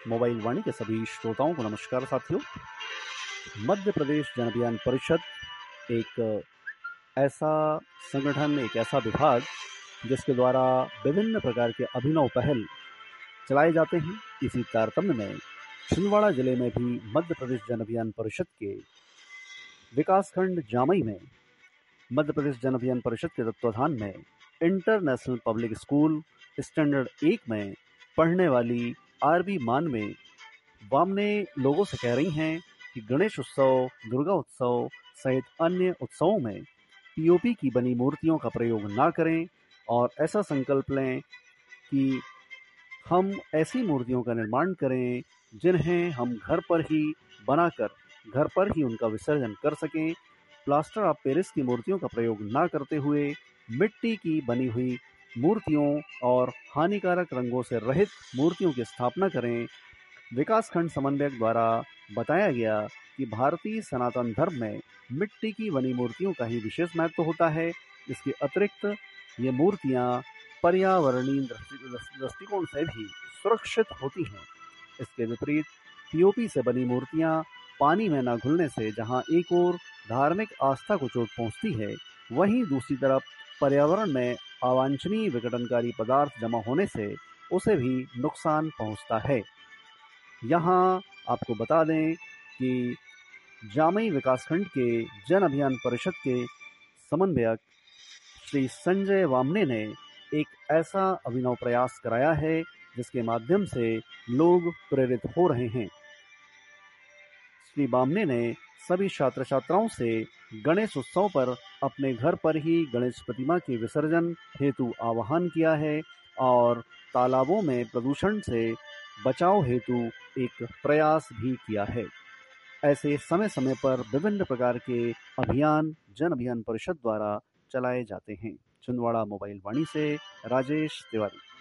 Mobile वाणी के सभी श्रोताओं को नमस्कार साथियों। मध्य प्रदेश जन अभियान परिषद एक ऐसा संगठन, एक ऐसा विभाग जिसके द्वारा विभिन्न प्रकार के अभिनव पहल चलाए जाते हैं। इसी तारतम्य में छिंदवाड़ा जिले में भी मध्य प्रदेश जन अभियान परिषद के विकासखंड जामई में मध्य प्रदेश जन अभियान परिषद के तत्वाधान में इंटरनेशनल पब्लिक स्कूल स्टैंडर्ड 1 में पढ़ने वाली आरबी मान में वामने लोगों से कह रही हैं कि गणेश उत्सव, दुर्गा उत्सव सहित अन्य उत्सवों में पीओपी की बनी मूर्तियों का प्रयोग ना करें और ऐसा संकल्प लें कि हम ऐसी मूर्तियों का निर्माण करें जिन्हें हम घर पर ही बनाकर घर पर ही उनका विसर्जन कर सकें। प्लास्टर ऑफ पेरिस की मूर्तियों का प्रयोग ना करते हुए मिट्टी की बनी हुई मूर्तियों और हानिकारक रंगों से रहित मूर्तियों की स्थापना करें। विकासखंड समन्वयक द्वारा बताया गया कि भारतीय सनातन धर्म में मिट्टी की बनी मूर्तियों का ही विशेष महत्व होता है। इसके अतिरिक्त ये मूर्तियाँ पर्यावरणीय दृष्टिकोण से भी सुरक्षित होती हैं। इसके विपरीत पीओपी से बनी मूर्तियाँ पानी में न घुलने से जहाँ एक ओर धार्मिक आस्था को चोट पहुँचती है, वहीं दूसरी तरफ पर्यावरण में अवांछनीय विघटनकारी पदार्थ जमा होने से उसे भी नुकसान पहुँचता है। यहाँ आपको बता दें कि जामई विकासखंड के जन अभियान परिषद के समन्वयक श्री संजय वामने ने एक ऐसा अभिनव प्रयास कराया है जिसके माध्यम से लोग प्रेरित हो रहे हैं। श्री वामने ने सभी छात्र छात्राओं से गणेश उत्सव पर अपने घर पर ही गणेश प्रतिमा के विसर्जन हेतु आह्वान किया है और तालाबों में प्रदूषण से बचाव हेतु एक प्रयास भी किया है। ऐसे समय समय पर विभिन्न प्रकार के अभियान जन अभियान परिषद द्वारा चलाए जाते हैं। छिंदवाड़ा मोबाइल वाणी से राजेश तिवारी।